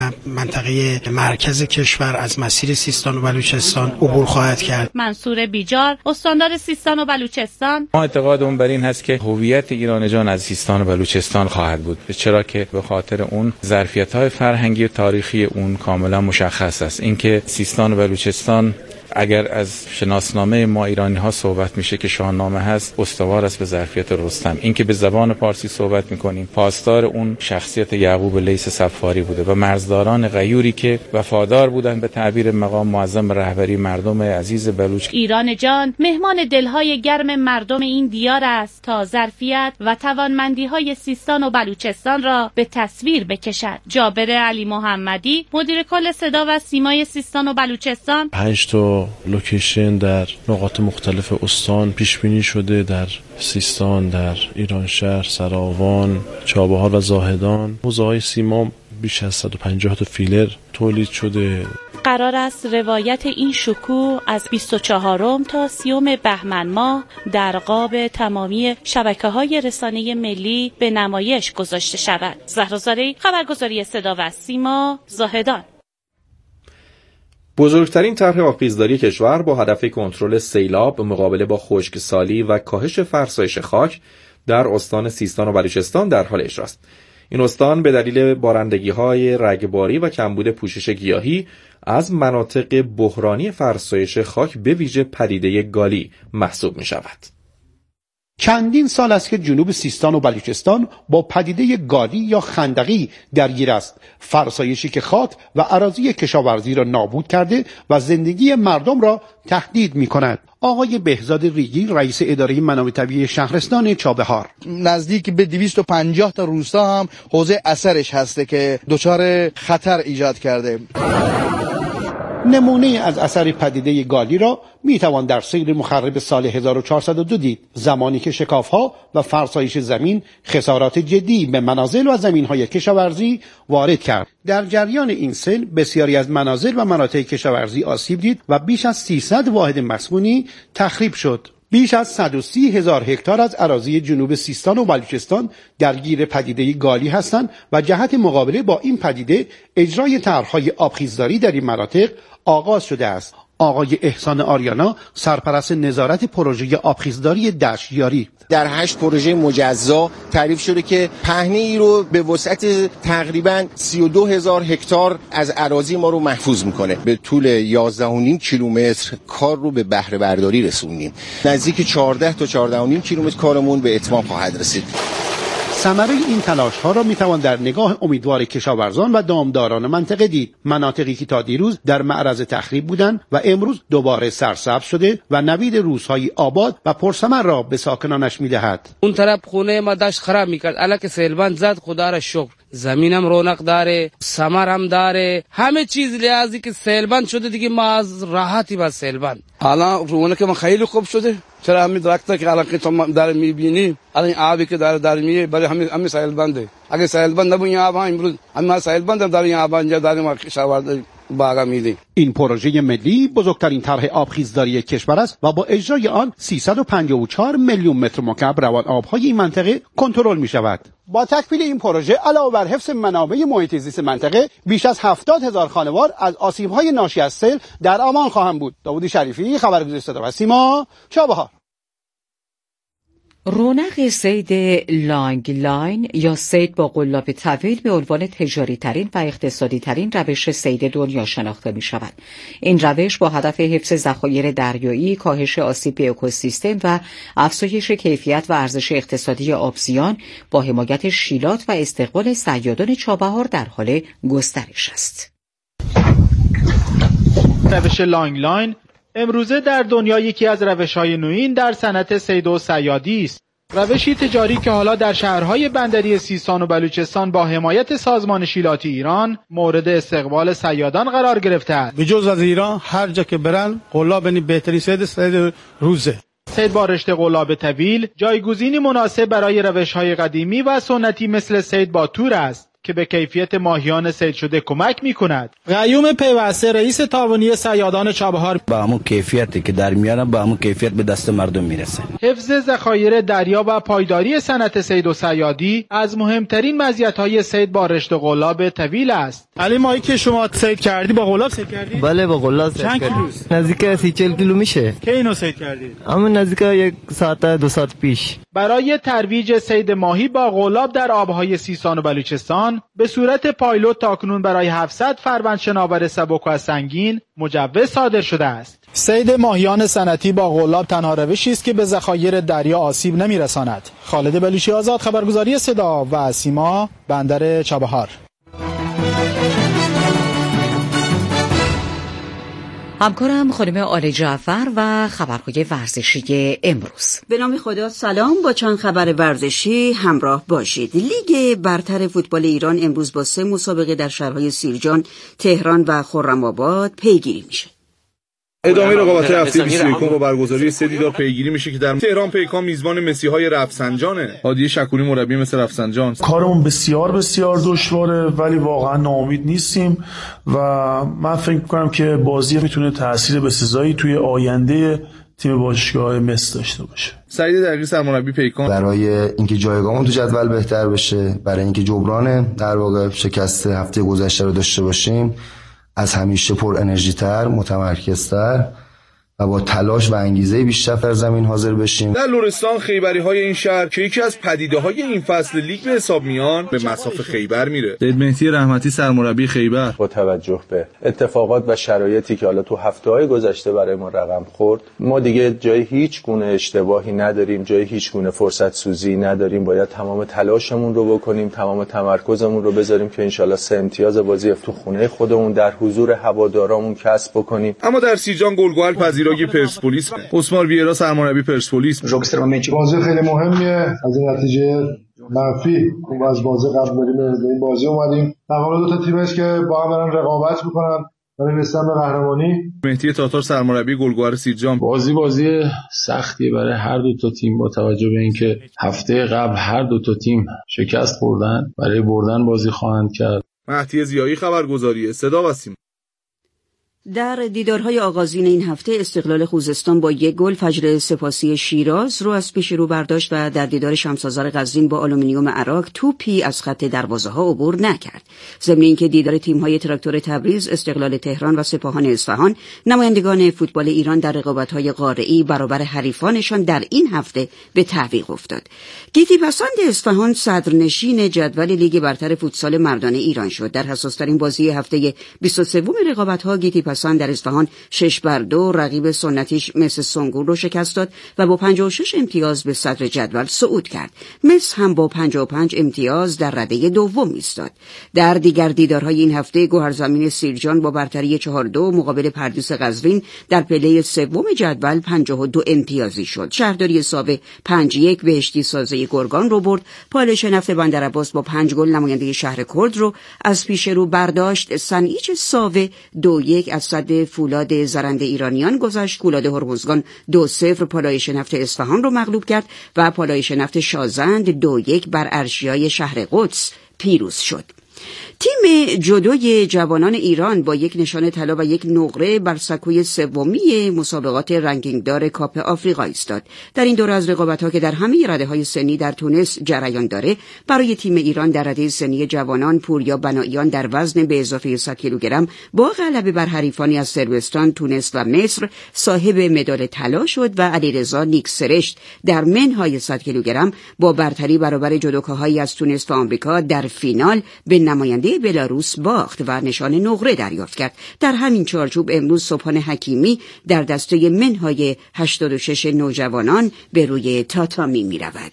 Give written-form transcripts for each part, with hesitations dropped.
منطقه مرکز کشور از مسیر سیستان و بلوچستان عبور خواهد کرد. منصور بیجار، استاندار سیستان و بلوچستان: ما اعتقادمون بر این هست که هویت ایران جان از سیستان و بلوچستان خواهد بود، چرا که به خاطر اون ظرفیت‌های فرهنگی و تاریخی اون کاملا مشخص است. اینکه سیستان و بلوچستان اگر از شناسنامه ما ایرانی ها صحبت میشه که شاهنامه هست، استوار است به ظرفیت رستم. اینکه به زبان پارسی صحبت میکنیم، پاسدار اون شخصیت یعقوب لیث صفاری بوده و مرزداران غیوری که وفادار بودند به تعبیر مقام معظم رهبری مردم عزیز بلوچ. ایران جان مهمان دلهای گرم مردم این دیار است تا ظرفیت و توانمندی‌های سیستان و بلوچستان را به تصویر بکشد. جابر علی محمدی، مدیر کل صدا و سیمای سیستان و بلوچستان: 5 تا لوکیشن در نقاط مختلف استان پیش بینی شده، در سیستان، در ایرانشهر، سراوان، چابهار و زاهدان. حوزه‌های سیما بیش از 150 تا فیلر تولید شده. قرار است روایت این شکوه از 24 تا 30 بهمن ماه در قاب تمامی شبکه‌های رسانه ملی به نمایش گذاشته شود. زهرا، خبرگزاری صدا و سیما، زاهدان. بزرگترین طرح آبخیزداری کشور با هدف کنترل سیلاب، مقابله با خشکسالی و کاهش فرسایش خاک در استان سیستان و بلوچستان در حال اجراست. این استان به دلیل بارندگی‌های رگباری و کمبود پوشش گیاهی از مناطق بحرانی فرسایش خاک به ویژه پدیده گالی محسوب می‌شود. چندین سال است که جنوب سیستان و بلوچستان با پدیده گالی یا خندقی درگیر است، فرسایشی که خاک و اراضی کشاورزی را نابود کرده و زندگی مردم را تهدید می‌کند. آقای بهزاد ریگی، رئیس اداره منابع طبیعی شهرستان چابهار: نزدیک به 250 تا روستا هم حوزه اثرش هسته که دچار خطر ایجاد کرده. نمونه از اثر پدیده گالی را میتوان در سیل مخرب سال 1402 دید، زمانی که شکاف‌ها و فرسایش زمین خسارات جدی به منازل و زمین‌های کشاورزی وارد کرد. در جریان این سیل بسیاری از منازل و مناطق کشاورزی آسیب دید و بیش از 300 واحد مسکونی تخریب شد. بیش از 130,000 هکتار از اراضی جنوب سیستان و بلوچستان درگیر پدیده گالی هستند و جهت مقابله با این پدیده اجرای طرح‌های آبخیزداری در این مناطق آغاز شده است. آقای احسان آریانا، سرپرست نظارت پروژه آبخیزداری دشتیاری: در 8 پروژه مجزا تعریف شده که پهنه ای رو به وسعت تقریباً 32,000 هکتار از اراضی ما رو محفوظ میکنه. به طول 11.5 کیلومتر کار رو به بهره برداری رسوندیم. نزدیک 14 تا 14.5 کیلومتر کارمون به اتمام خواهد رسید. ثمره این تلاش‌ها را می‌توان در نگاه امیدوار کشاورزان و دامداران منطقه دید. مناطقی که تا دیروز در معرض تخریب بودند و امروز دوباره سرسبز شده و نوید روزهای آباد و پرثمر را به ساکنانش می‌دهد. اون طرف خونه ما داشت خراب می‌کرد، الان که سیلبان زد خدا را شکر، زمینم رونق داره، ثمر هم داره، همه چیز لیازی که سیلبان شده دیگه ما از راحتی با سیلبان. الان رونق ما خیلی خوب شده. چرا همین درخت که الان که تو داره می‌بینی، الان آبی که داره میه برای همین سیلبنده. اگه سیلبند نبود این آب امروز همین سیلبند داره این آب اینجا داره ما کشاورزی باغ میدیم. این پروژه ملی بزرگترین طرح آبخیزداری کشور است و با اجرای آن 354 میلیون متر مکعب روان آب‌های این منطقه کنترل می‌شود. با تکمیل این پروژه علاوه بر حفظ منابع محیط زیست منطقه، بیش از 70,000 خانوار از آسیب‌های ناشی از سیل در امان خواهند بود. داوود شریفی، خبرگزاری صدا و سیما، چابهار. رونق صید لانگ لاین یا صید با قلاب طویل به عنوان تجاری ترین و اقتصادی ترین روش صید دنیا شناخته می شود. این روش با هدف حفظ ذخایر دریایی، کاهش آسیب به اکوسیستم و افزایش کیفیت و ارزش اقتصادی آبزیان با حمایت شیلات و استقبال صیادان چابهار در حال گسترش است. روش لانگ لاین امروزه در دنیا یکی از روش‌های نوین در صنعت صید و صیادی است. روشی تجاری که حالا در شهرهای بندری سیستان و بلوچستان با حمایت سازمان شیلاتی ایران مورد استقبال صیادان قرار گرفته است. به جز از ایران هر جا که برن قلاب بهترین صید روزه. صید با رشته قلاب طویل جایگزینی مناسب برای روش‌های قدیمی و سنتی مثل صید با تور است که به کیفیت ماهیان صید شده کمک می‌کند. قیوم پیوسته رئیس تعاونی صیادان چابهار: با همون کیفیتی که در میارن با همون کیفیت به دست مردم میرسه. حفظ ذخایر دریا و پایداری صنعت صید و صیادی از مهمترین مزیت‌های صید با رشته قلاب طویل است. علی ماهی که شما صید کردی با قلاب صید کردی؟ بله با قلاب صید کردم. چند کیلوست؟ نزدیک 30-40 کیلو میشه. کی اینو صید کردی؟ همون نزدیک 1 ساعت 2 ساعت پیش. برای ترویج صید ماهی با قلاب در آبهای سیستان و بلوچستان به صورت پایلوت تاکنون برای 700 فروند شناور سبک و سنگین مجوز صادر شده است. صید ماهیان صنعتی با قلاب تنها روشی است که به ذخایر دریا آسیب نمی‌رساند. خالد بلوچی آزاد، خبرگزاری صدا و سیما، بندر چابهار. همکارم خانم آل جعفر و خبرهای ورزشی امروز. به نام خدا، سلام. با چند خبر ورزشی همراه باشید. لیگ برتر فوتبال ایران امروز با 3 مسابقه در شهرهای سیرجان، تهران و خرم‌آباد پیگیری میشه. ادامه رقابت هفته 21 با برگزاری 3 دیدار پیگیری میشه که در تهران پیکان میزبان مسیحای رفسنجانه. هادی شکوری مربی مثل رفسنجان: کارمون بسیار بسیار دشواره ولی واقعا ناامید نیستیم و من فکر می‌کنم که بازی میتونه تأثیر بسزایی توی آینده تیم باشگاه مس داشته باشه. سعید دقیقی سرمربی پیکان: برای اینکه جایگاهمون تو جدول بهتر بشه، برای اینکه جبران در واقع شکست هفته گذشته رو داشته باشیم، از همیشه پر انرژی تر، متمرکزتر و با تلاش و انگیزه بیشتر در زمین حاضر بشیم. در لرستان خیبری‌های این شهر که یکی از پدیده‌های این فصل لیگ به حساب میان، به مصاف خیبر میره. سید مهدی رحمتی سرمربی خیبر: با توجه به اتفاقات و شرایطی که حالا تو هفته‌های گذشته برای ما رقم خورد، ما دیگه جای هیچ گونه اشتباهی نداریم، جای هیچ گونه فرصت سوزی نداریم. باید تمام تلاشمون رو بکنیم، تمام تمرکزمون رو بذاریم که انشالله 3 امتیاز بازی تو خونه خودمون در حضور هوادارامون کسب بکنیم. اما در سیرجان گلگهر پذیرای پرسپولیس، اسمار ویرا سرمربی پرسپولیس: بازی خیلی مهمیه. از نتیجه منفی از بازی قبل بریم به این بازی اومدیم. مقابل 2 تا تیم است که با هم دارن رقابت میکنن برای رسیدن به قهرمانی. مهدی تاتار سرمربی گلگهر سیرجان: بازی سختیه برای هر 2 تا تیم با توجه به اینکه هفته قبل هر 2 تا تیم شکست خوردن، برای بردن بازی خواهند کرد. مهدی ضیایی خبرگزاری صدا و سیما. در دیدارهای آغازین این هفته استقلال خوزستان با 1 گل فجر سپاسی شیراز رو از پیش رو برداشت و در دیدار شمس‌آذر قزوین با آلومینیوم عراق توپی از خط دروازه‌ها عبور نکرد. ضمن اینکه دیدار تیم‌های تراکتور تبریز، استقلال تهران و سپاهان اصفهان، نمایندگان فوتبال ایران در رقابت‌های قاره‌ای برابر حریفانشان در این هفته به تعویق افتاد. گیتی پسند اصفهان صدرنشین جدول لیگ برتر فوتسال مردانه ایران شد. در حساس‌ترین بازی هفته 23 رقابت‌ها گیتی پسند در اصفهان 6-2 رقیب سنتیش مس سنگور رو شکست داد و با 56 امتیاز به صدر جدول صعود کرد. مس هم با 55 امتیاز در رده دوم ایستاد. در دیگر دیدارهای این هفته گوهرزمین سیرجان با برتری 4-2 مقابل پردیس قزوین در پله سوم جدول 52 امتیازی شد. شهرداری ساوه 5-1 بهشتی سازه گرگان رو برد. پالایش نفت بندرعباس با 5 گل نماینده شهر کرد رو از پیش رو برداشت. سنیچ ساوه 2-1 از صد فولاد زرنده ایرانیان گذشت. فولاد هرمزگان 2-0 پالایش نفت اصفهان رو مغلوب کرد و پالایش نفت شازند 2-1 بر ارشیای شهر قدس پیروز شد. تیم جودوی جوانان ایران با 1 نشان طلا و 1 نقره بر سکوی سومی مسابقات رنکینگدار کاپ آفریقا ایستاد. در این دوره از رقابت‌ها که در همه رده‌های سنی در تونس جریان داره، برای تیم ایران در رده سنی جوانان پوریا بناییان در وزن به اضافه 100 کیلوگرم با غلبه بر حریفانی از صربستان، تونس و مصر صاحب مدال طلا شد و علیرضا نیکسرشت در منهای 100 کیلوگرم با برتری برابر جودوکاهایی از تونس و آمریکا در فینال به نماینده بلاروس باخت و نشان نقره دریافت کرد. در همین چارچوب امروز سبحان حکیمی در دسته منهای 86 نوجوانان به روی تاتامی می رود.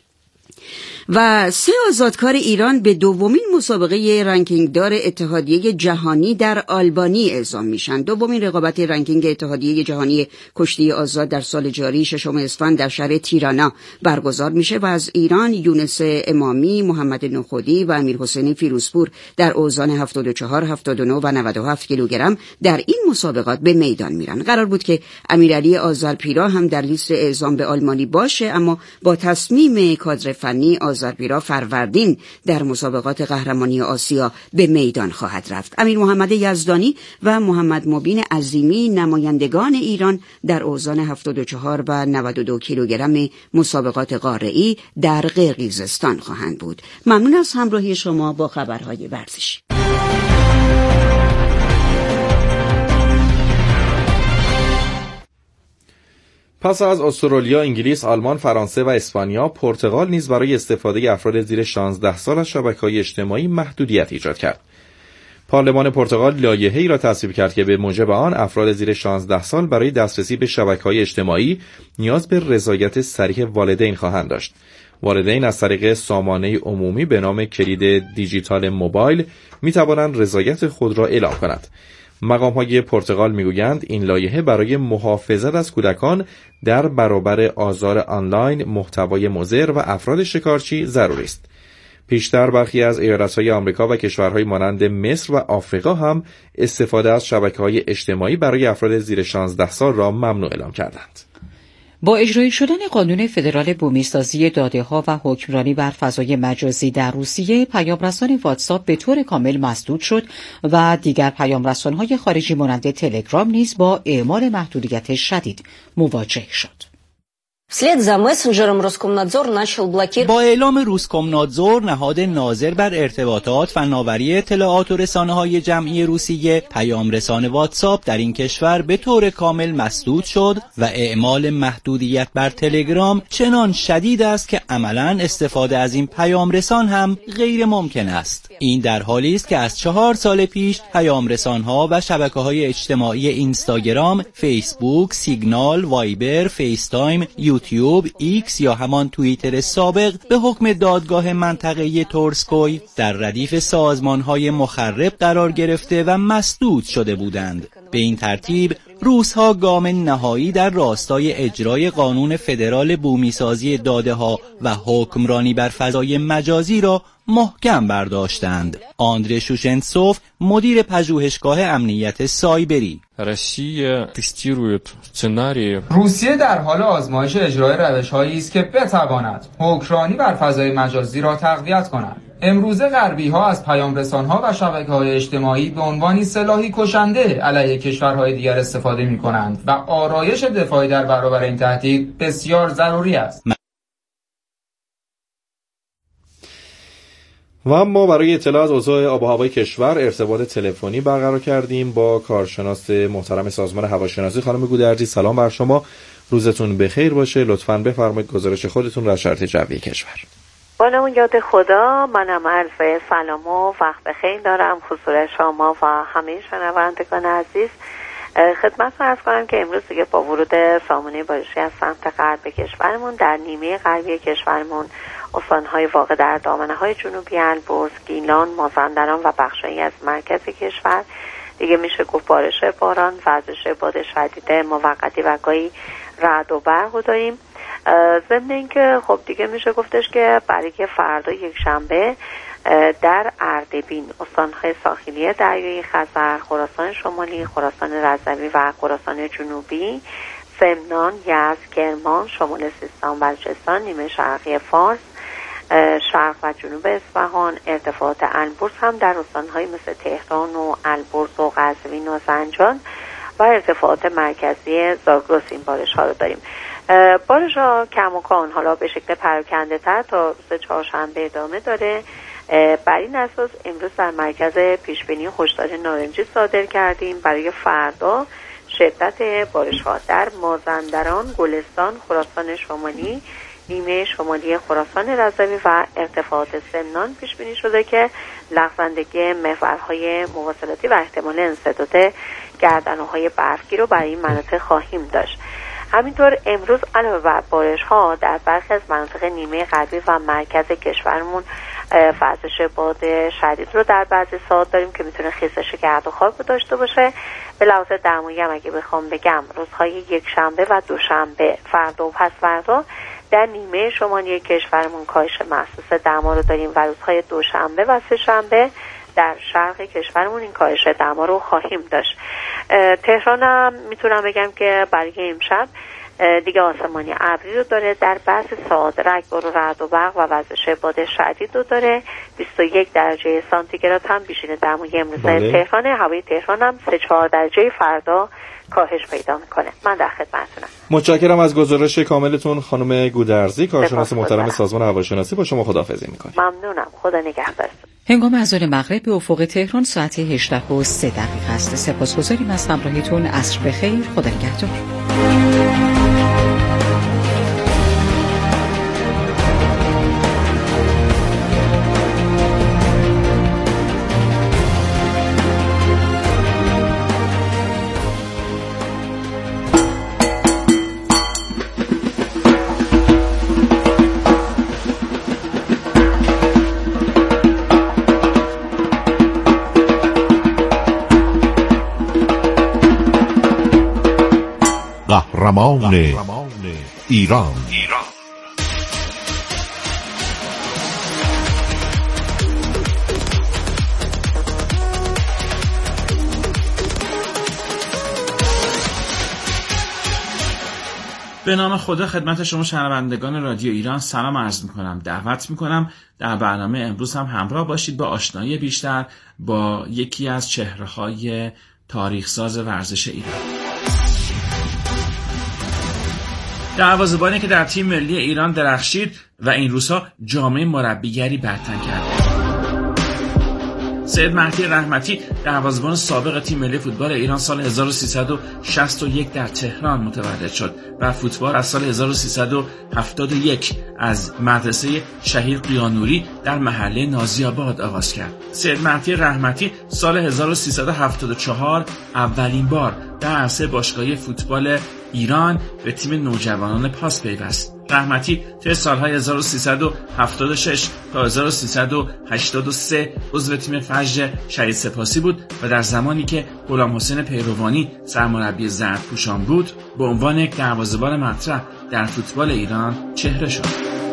و 3 آزادکار ایران به دومین مسابقه رنکینگدار اتحادیه جهانی در آلبانی اعزام میشن. دومین رقابت رنکینگ اتحادیه جهانی کشتی آزاد در سال جاری 6 اسفند در شهر تیرانا برگزار میشه و از ایران یونس امامی، محمد نخودی و امیرحسین فیروزپور در اوزان 74، 79 و 97 کیلوگرم در این مسابقات به میدان میرن. قرار بود که امیرعلی آذرپیرا هم در لیست اعزام به آلمانی باشه، اما با تصمیم کادر فنی آذربیرا فروردین در مسابقات قهرمانی آسیا به میدان خواهد رفت. امیر محمد یزدانی و محمد مبین عظیمی نمایندگان ایران در اوزان 74 و 92 کیلوگرم مسابقات قاره‌ای در قرقیزستان خواهند بود. ممنون از همراهی شما با خبرهای ورزشی. پس از استرالیا، انگلیس، آلمان، فرانسه و اسپانیا، پرتغال نیز برای استفاده افراد زیر 16 سال از شبکه‌های اجتماعی محدودیت ایجاد کرد. پارلمان پرتغال لایحه‌ای را تصویب کرد که به موجب آن افراد زیر 16 سال برای دسترسی به شبکه‌های اجتماعی نیاز به رضایت صریح والدین خواهند داشت. والدین از طریق سامانه عمومی به نام کلید دیجیتال موبایل می‌توانند رضایت خود را اعلام کنند. مقام‌های پرتغال می‌گویند این لایحه برای محافظت از کودکان در برابر آزار آنلاین، محتوای مضر و افراد شکارچی ضروری است. پیشتر برخی از ایالت‌های آمریکا و کشورهای مانند مصر و آفریقا هم استفاده از شبکه‌های اجتماعی برای افراد زیر 16 سال را ممنوع اعلام کردند. با اجرای شدن قانون فدرال بومیسازی داده‌ها و حکمرانی بر فضای مجازی در روسیه، پیام‌رسان واتساپ به طور کامل مسدود شد و دیگر پیام‌رسان‌های خارجی مانند تلگرام نیز با اعمال محدودیت شدید مواجه شد. با اعلام روسکومنادزور، نهاد ناظر بر ارتباطات، فناوری اطلاعات و رسانه‌های جمعی روسیه، پیام‌رسان واتساپ در این کشور به طور کامل مسدود شد و اعمال محدودیت بر تلگرام چنان شدید است که عملاً استفاده از این پیام‌رسان هم غیر ممکن است. این در حالی است که از 4 سال پیش پیام‌رسان‌ها و شبکه‌های اجتماعی اینستاگرام، فیسبوک، سیگنال، وایبر، فیس-تایم، یوتیوب، ایکس یا همان توییتر سابق به حکم دادگاه منطقه‌ای تورسکوی در ردیف سازمان‌های مخرب قرار گرفته و مسدود شده بودند. به این ترتیب روس‌ها گام نهایی در راستای اجرای قانون فدرال بومیسازی داده‌ها و حکمرانی بر فضای مجازی را محکم برداشتند. آندره شوشنتسوف، مدیر پژوهشگاه امنیت سایبری: روسیه در حال آزمایش اجرای روش‌هایی است که بتواند حکمرانی بر فضای مجازی را تقویت کند. امروزه غربی‌ها از پیام‌رسان‌ها و شبکه‌های اجتماعی به عنوان سلاحی کشنده علیه کشورهای دیگر استفاده می‌کنند و آرایش دفاعی در برابر این تهدید بسیار ضروری است. و اما برای اطلاع از اوضاع آب و هوای کشور ارتباط تلفنی برقرار کردیم با کارشناس محترم سازمان هواشناسی خانم گودرزی. سلام بر شما، روزتون بخیر باشه. لطفاً بفرمایید گزارش خودتون را از شرایط جوی کشور. با نام یاد خدا، منم عرض سلام و وقت بخیر دارم حضور شما و همه شنوندگان عزیز. خدمت عرض کنم که امروز دیگه با ورود سامانه بارشی از سمت غرب کشورمون در نیمه غربی کشورمون، استان‌های واقع در دامنه‌های جنوبی البرز، گیلان، مازندران و بخشایی از مرکز کشور دیگه میشه گفت بارش باران، وزش باد شدید موقتی و گاهی رعد و برق داریم. ضمن اینکه خب دیگه میشه گفتش که برای فردا یک شنبه در اردبیل، استان‌های ساحلی دریای خزر، خراسان شمالی، خراسان رضوی و خراسان جنوبی، سمنان، یزد، کرمان، شمال سیستان، بلوچستان، نیمه شرقی فارس، شرق و جنوب اصفهان، ارتفاعات البرز هم در استان‌های مثل تهران و البرز و قزوین و زنجان و ارتفاعات مرکزی زاگرس این بارش‌ها رو داریم. بارش‌ها کم و کان حالا به شکل پراکنده تر تا روز چهارشنبه ادامه داره. بر این اساس امروز در مرکز پیشبینی هشدار نارنجی صادر کردیم برای فردا شدت بارش‌ها در مازندران، گلستان، خراسان شمالی، نیمه شمالی خراسان رضوی و ارتفاعات سمنان پیش بینی شده که لغزندگی محورهای مواصلاتی و احتمال انسداد گردنه‌های برفگیر رو برای این مناطق خواهیم داشت. همینطور امروز علاوه بر بارش‌ها در برخی از مناطق نیمه غربی و مرکز کشورمون وزش باد شدید رو در بعضی ساعات داریم که میتونه خیزش گرد و خاک داشته باشه. به لحاظ دمایی هم اگه بخوام بگم روزهای یک شنبه و دوشنبه، فردا و پس فردا در نیمه شمالی کشورمون کاهش محسوس دما رو داریم و روزهای دوشنبه و سه شنبه در شرق کشورمون این کاهش دما رو خواهیم داشت. تهران هم میتونم بگم که برای امشب دیگه آسمانی ابری رو داره. در بعضی ساعات رگبار و رعد و برق و وزش باد شدید رو داره. 21 درجه سانتیگراد هم بیشینه دمای امروز تهران. هوای تهران هم 3-4 درجه فردا کاهش پیدا میکنه. من در خدمتتونم. متشکرم از گزارش کاملتون خانم گودرزی، کارشناس محترم سازمان هواشناسی. با شما خداحافظی میکنیم. ممنونم. خدا نگهدارتون. هنگام اذان مغرب به افق تهران ساعت 18:03 است. سپاسگزاریم از همراهیتون. عصر بخیر. خدا نگهدار. قهرمان ایران. به نام خدا خدمت شما شنوندگان رادیو ایران سلام عرض میکنم. دعوت میکنم در برنامه امروز هم همراه باشید با آشنایی بیشتر با یکی از چهره‌های تاریخ‌ساز ورزش ایران. دروازه‌بانی که در تیم ملی ایران درخشید و این روزها جامعه مربیگری برتن کرد. سید مهدی رحمتی دروازه‌بان سابق تیم ملی فوتبال ایران سال 1361 در تهران متولد شد و فوتبال از سال 1371 از مدرسه شهید قیانوری در محله نازی‌آباد آغاز کرد. سید مهدی رحمتی سال 1374 اولین بار در عرصه باشگاهی فوتبال ایران به تیم نوجوانان پاس پیوست. رحمتی طی سالهای 1376 تا 1383 عضو تیم فجر شهید سپاسی بود و در زمانی که غلام حسین پیروانی سرمربی زردپوشان بود به عنوان یک دروازه‌بان مطرح در فوتبال ایران چهره شد.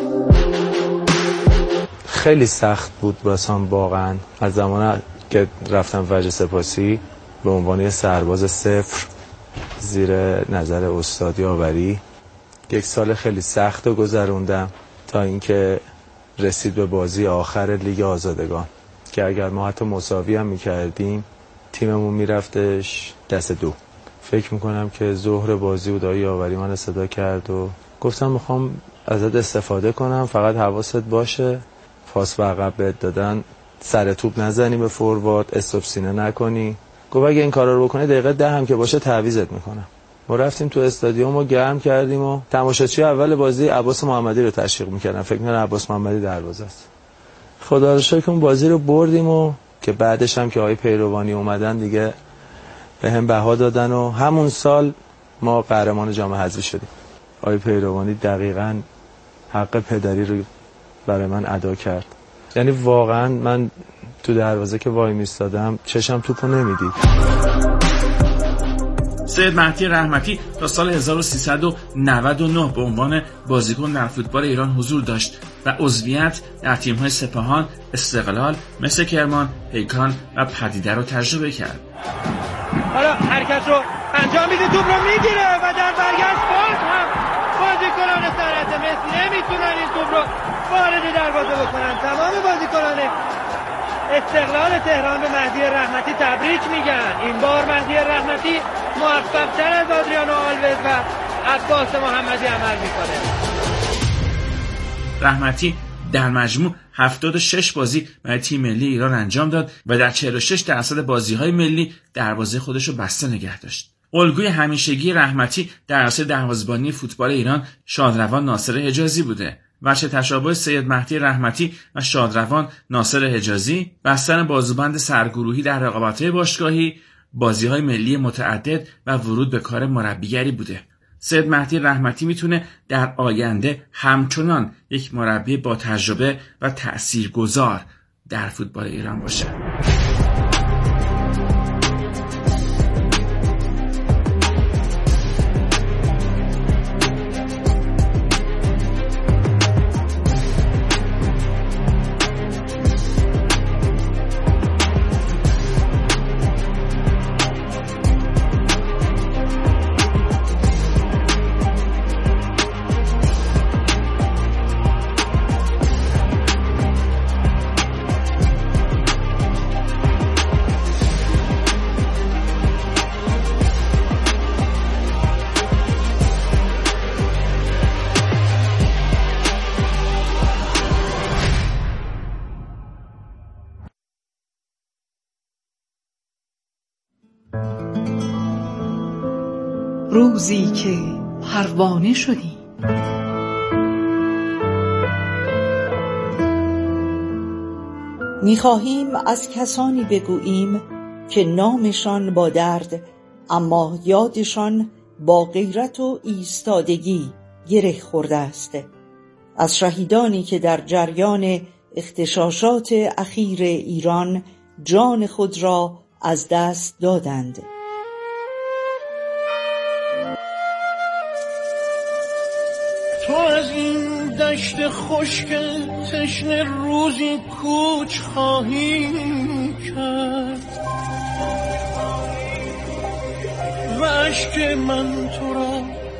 خیلی سخت بود واسم واقعا. از زمانی که رفتم فجر سپاسی به عنوان سرباز صفر زیر نظر استاد یاوری یک سال خیلی سخت رو گذروندم تا اینکه رسید به بازی آخر لیگ آزادگان که اگر ما حتی مساوی هم میکردیم تیممون میرفتش دست دو. فکر میکنم که ظهر بازی بود آقای یاوری من صدا کرد و گفتم میخوام ازت استفاده کنم، فقط حواست باشه پاس به عقب بهت دادن سر توپ نزنی به فوروارد، استاپ سینه نکنی. گفت اگه این کارا رو بکنی دقیقه 10 هم که باشه تعویضت میکنم. ما رفتیم تو استادیوم و گرم کردیم و تماشاچی اول بازی عباس محمدی رو تشویق میکردن. فکر کنم عباس محمدی دروازه است. خدا رو شکر اون بازی رو بردیم و که بعدش هم که آقای پیروانی اومدن دیگه به هم بها دادن و همون سال ما قهرمان جام حذفی شدیم. آقای پیروانی دقیقاً حق پدری رو برای من ادا کرد. یعنی واقعاً من تو دروازه که وای میستادم چشم توپو نمیدید. سید مهدی رحمتی تا سال 1399 به عنوان بازیکن در فوتبال ایران حضور داشت و عضویت در تیم‌های سپاهان، استقلال، مس کرمان، پیکان و پدیده رو تجربه کرد. حالا حرکت رو انجام میده، توپ رو میگیره و در برگشت باز هم بازیکنان صنعت مس نمیتونن این توپ رو وارد دروازه بکنن. تمام بازیکنان استقلال تهران به مهدی رحمتی تبریک میگن. این بار مهدی رحمتی موفق‌تر از آدریانو آلوز و عباس محمدی عمل میکنه. رحمتی در مجموع 76 بازی برای تیم ملی ایران انجام داد و در 46% بازی‌های ملی دروازه خودش رو بسته نگه داشت. الگوی همیشگی رحمتی در عرصه دروازه‌بانی فوتبال ایران شادروان ناصر حجازی بوده. وجه تشابه سید مهدی رحمتی و شادروان ناصر حجازی بستن بازوبند سرگروهی در رقابت‌های باشگاهی، بازی‌های ملی متعدد و ورود به کار مربیگری بوده. سید مهدی رحمتی میتونه در آینده همچنان یک مربی با تجربه و تأثیرگذار در فوتبال ایران باشه. روزی که پروانه شدیم. می‌خواهیم از کسانی بگوییم که نامشان با درد اما یادشان با غیرت و ایستادگی گره خورده است. از شهیدانی که در جریان اغتشاشات اخیر ایران جان خود را از دست دادند. تو از این دشت خشک تشنه روزی کوچ خواهی کرد و اشک من تو را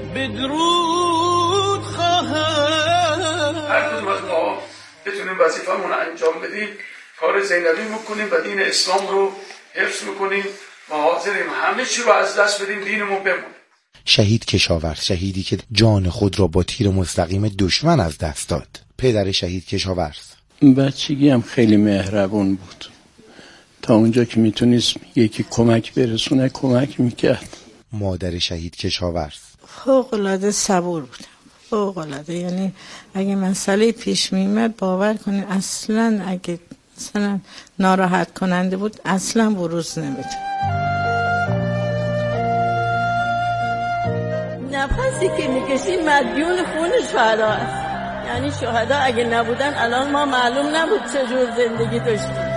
بدرود خواهد. هر کدوم از ما بتونیم وظیفه‌مون رو انجام بدیم، کار زینبی میکنیم و دین اسلام رو حفظ میکنیم و حاضریم همه چی رو از دست بدیم دینمون بمونه. شهید کشاورز، شهیدی که جان خود را با تیر مستقیم دشمن از دست داد. پدر شهید کشاورز بچگی هم خیلی مهربون بود، تا اونجا که میتونست یکی کمک برسونه کمک میکرد. مادر شهید کشاورز فوق‌العاده صبور بودم، فوق‌العاده. یعنی اگه مسئله پیش میومد باور کنید اصلا اگه مثلا ناراحت کننده بود اصلا بروز نمیده. نفسی که میکشیم مدیون خون شهدا است. یعنی شهدا اگه نبودن الان ما معلوم نبود چجور زندگی داشتیم.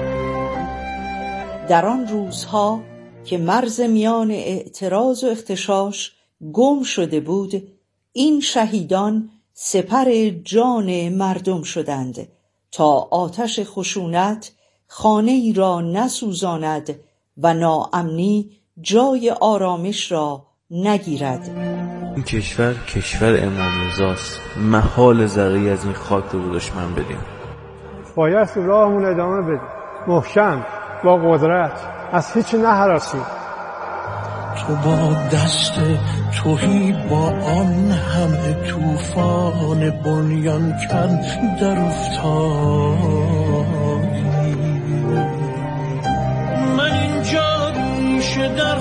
در آن روزها که مرز میان اعتراض و اغتشاش گم شده بود، این شهیدان سپر جان مردم شدند تا آتش خشونت خانه ای را نسوزاند و ناامنی جای آرامش را نگیرد. این کشور امام رضاست، محال ذره‌ای از این خاک رو دشمن بدیم. باید راهمون ادامه بدیم، محکم با قدرت، از هیچ نهراسیم. تو با دست توهی با آن همه طوفان بنیان کن در افتادی. من اینجا ریشه در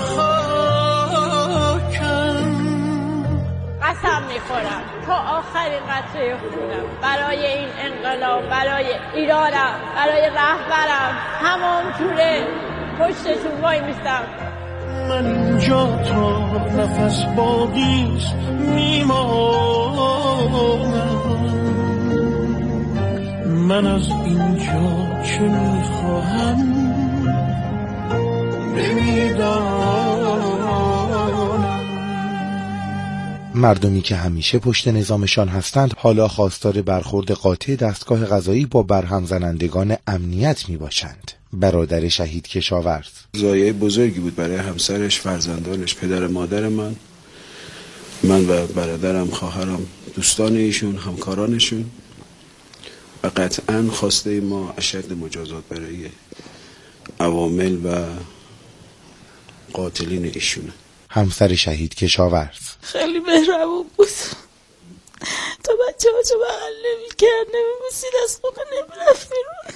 قسم میخورم تا آخرین قطره خونم برای این انقلاب، برای ایرانم، برای رهبرم همون جوره پشتشون وای میستم. من اینجا تا نفس باقیست میمانم. من از اینجا چه میخواهم نمیدانم. مردمی که همیشه پشت نظامشان هستند حالا خواستار برخورد قاطع دستگاه قضایی با برهم زنندگان امنیت می باشند. برادر شهید کشاورز ضایعه بزرگی بود برای همسرش، فرزندانش، پدر مادر من و برادرم، خواهرم، دوستان ایشون، همکارانشون و قطعاً خواسته ما اشد مجازات برای عوامل و قاتلین ایشونه. همسر شهید کشاورز خیلی مهربون بود، تا بچه ها چه بغل نمی کرد، نمیبوسید، از خونه نمیرفت بیرون.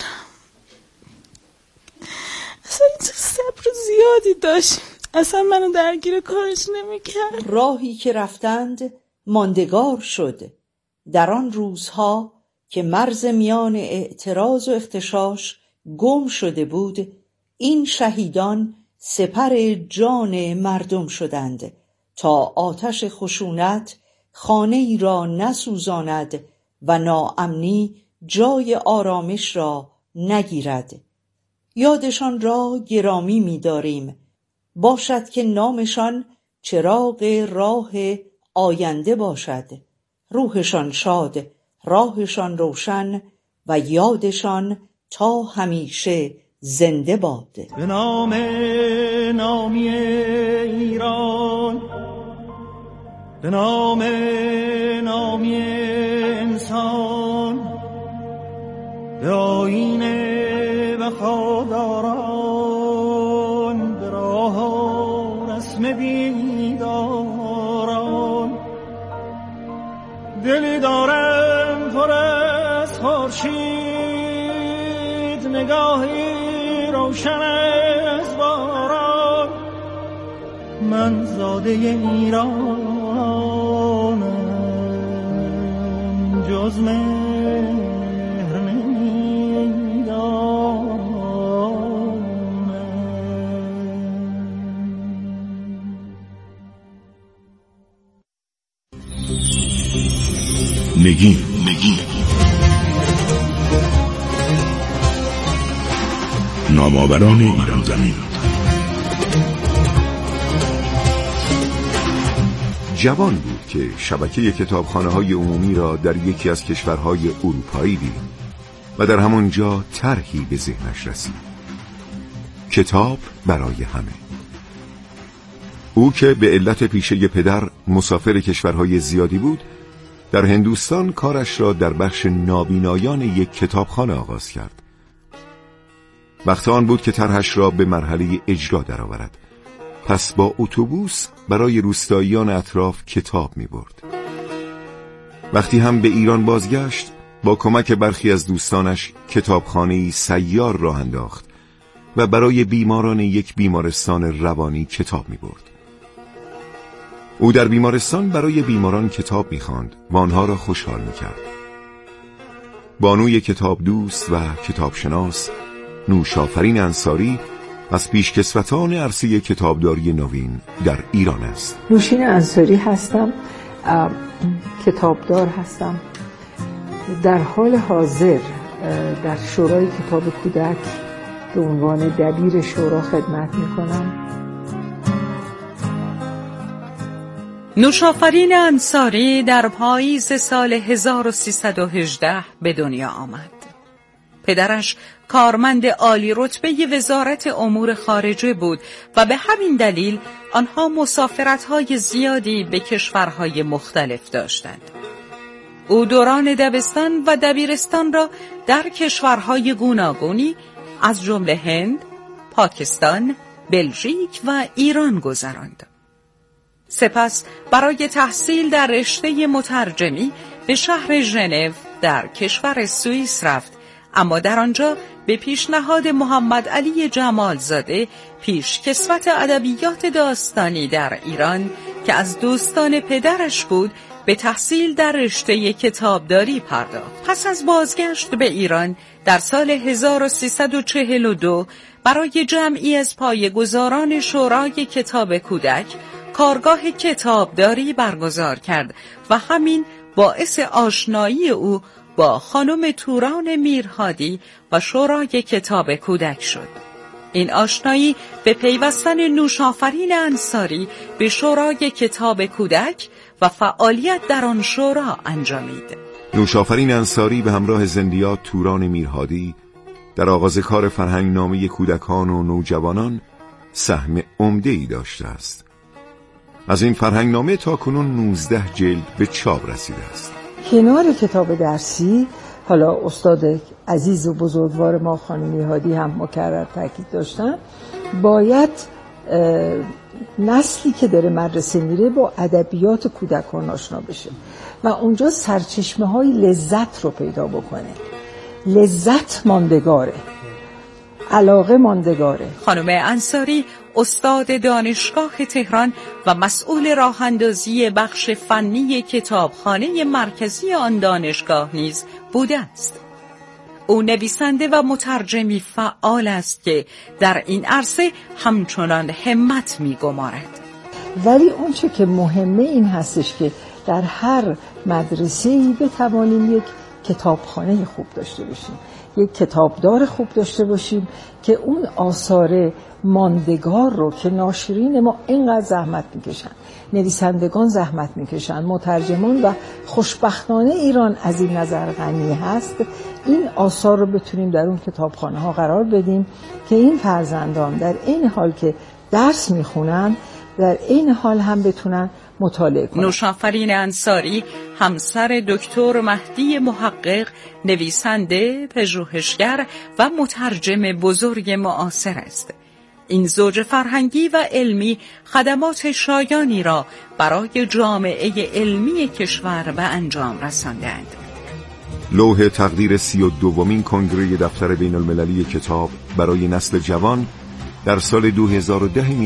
اصلا این صبر زیادی داشت، اصلا منو درگیر کارش نمی کرد. راهی که رفتند ماندگار شد. در آن روزها که مرز میان اعتراض و اغتشاش گم شده بود، این شهیدان سپر جان مردم شدند تا آتش خشونت خانه ای را نسوزاند و ناامنی جای آرامش را نگیرد. یادشان را گرامی می‌داریم، باشد که نامشان چراغ راه آینده باشد. روحشان شاد، راهشان روشن و یادشان تا همیشه زنده باد. به نام نامی ایران، به نام نامی انسان، به آیین وفاداران، به راه رسم بیداران. دلی دارم پر از خورشید، نگاهی روشن از باران. من زاده ایرانم، جز مهر نمیدانم. نگین نامآوران ایران زمین. جوان بود که شبکه کتابخانه‌های عمومی را در یکی از کشورهای اروپایی دید و در همانجا طرحی به ذهنش رسید: کتاب برای همه. او که به علت پیشه پدر مسافر کشورهای زیادی بود، در هندوستان کارش را در بخش نابینایان یک کتابخانه آغاز کرد. وقت آن بود که طرحش را به مرحله اجرا درآورد. پس با اتوبوس برای روستاییان اطراف کتاب می برد. وقتی هم به ایران بازگشت، با کمک برخی از دوستانش کتابخانه‌ای سیار راه انداخت و برای بیماران یک بیمارستان روانی کتاب می برد. او در بیمارستان برای بیماران کتاب می خواند و آنها را خوشحال می کرد. بانوی کتاب دوست و کتابشناس نوشافرین انصاری از پیشکسوتان عرصه کتابداری نوین در ایران است. نوشین انصاری هستم، کتابدار هستم. در حال حاضر در شورای کتاب کودک به عنوان دبیر شورا خدمت می کنم. نوشافرین انصاری در پاییز سال 1318 به دنیا آمد. پدرش کارمند عالی رتبه وزارت امور خارجه بود و به همین دلیل آنها مسافرت‌های زیادی به کشورهای مختلف داشتند. او دوران دبستان و دبیرستان را در کشورهای گوناگونی از جمله هند، پاکستان، بلژیک و ایران گذراند. سپس برای تحصیل در رشته مترجمی به شهر ژنو در کشور سوئیس رفت، اما در آنجا به پیشنهاد محمد علی جمالزاده، پیشکسوت ادبیات داستانی در ایران که از دوستان پدرش بود، به تحصیل در رشته کتابداری پرداخت. پس از بازگشت به ایران در سال 1342 برای جمعی از پایه‌گذاران شورای کتاب کودک کارگاه کتابداری برگزار کرد و همین باعث آشنایی او با خانم توران میرهادی و شورای کتاب کودک شد. این آشنایی به پیوستن نوشافرین انصاری به شورای کتاب کودک و فعالیت در آن شورا انجامید. نوشافرین انصاری به همراه زندیات توران میرهادی در آغاز کار فرهنگنامه کودکان و نوجوانان سهم عمده‌ای داشته است. از این فرهنگنامه تا کنون 19 جلد به چاپ رسیده است. کنار کتاب درسی، حالا استاد عزیز و بزرگوار ما خانم میرهادی هم مکرر تاکید داشتن، باید نسلی که داره مدرسه میره با ادبیات کودکان آشنا بشه و اونجا سرچشمه‌های لذت رو پیدا بکنه. لذت ماندگاره، علاقه ماندگاره. خانم انصاری استاد دانشگاه تهران و مسئول راه‌اندازی بخش فنی کتابخانه مرکزی آن دانشگاه نیز بوده است. او نویسنده و مترجمی فعال است که در این عرصه همچنان همت می‌گمارد. ولی اون چه که مهمه این هستش که در هر مدرسه‌ای بتوانیم یک کتابخانه خوب داشته باشیم، یک کتابدار خوب داشته باشیم که اون آثار ماندگار رو که ناشرین ما اینقدر زحمت میکشن، نویسندگان زحمت میکشن، مترجمان و خوشبختانه ایران از این نظر غنی هست، این آثار رو بتونیم در اون کتابخانه ها قرار بدیم که این فرزندان در این حال که درس میخونن در این حال هم بتونن مطالعه کنن. نوشافرین انصاری همسر دکتر مهدی محقق، نویسنده، پژوهشگر و مترجم بزرگ معاصر است. این زوج فرهنگی و علمی خدمات شایانی را برای جامعه علمی کشور به انجام رساندند. لوح تقدیر 32مین کنگره دفتر بین المللی کتاب برای نسل جوان در سال 2010